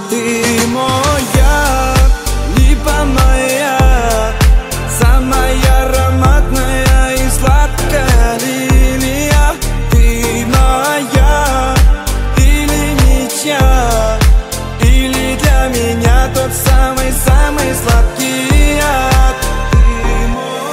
Ты моя, либо моя, самая ароматная и сладкая лилия. Ты моя или ничья, или для меня тот самый-самый сладкий яд. Ты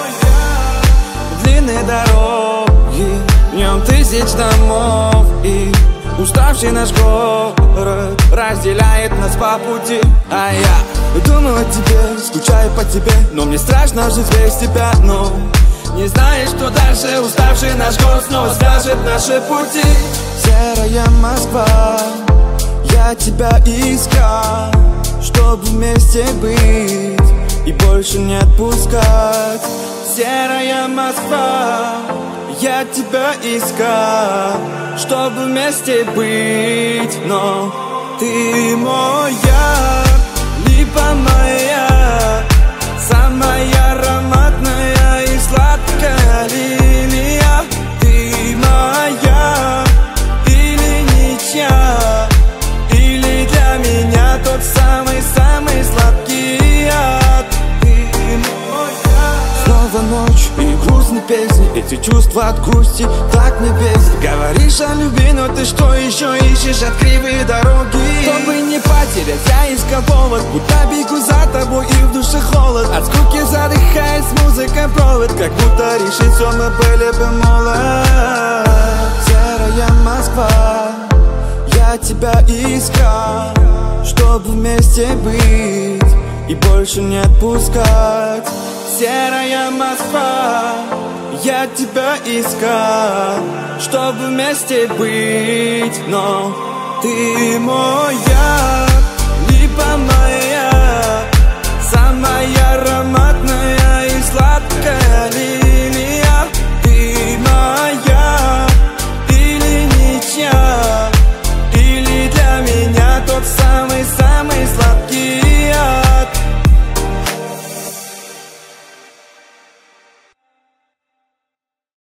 моя. Длинные дороги, в нем тысяч домов, и уставший наш город разделяет нас по пути. А я думаю о тебе, скучаю по тебе, но мне страшно жить без тебя. Но не знаешь, что дальше, уставший наш город снова свяжет наши пути. Серая Москва, я тебя искал, чтобы вместе быть и больше не отпускать. Серая Москва, я тебя искал, чтобы вместе быть. Но ты моя, либо моя, самая ароматная и сладкая лилия. Ты моя или ничья, или для меня тот самый-самый сладкий яд. Ты моя. Снова ночь и грустные песни, эти чувства от грусти так не бесит. Говоришь о любви, но ты что еще ищешь от кривые дороги? Чтобы не потерять, я искал повод, будто бегу за тобой и в душе холод. От скуки задыхаясь, музыка провод, как будто решить все мы были бы молод. Серая Москва, я тебя искал, чтобы вместе быть и больше не отпускать. Серая Москва, я тебя искал, чтобы вместе быть. Но ты моя, либо моя, самая ароматная и сладкая лилия.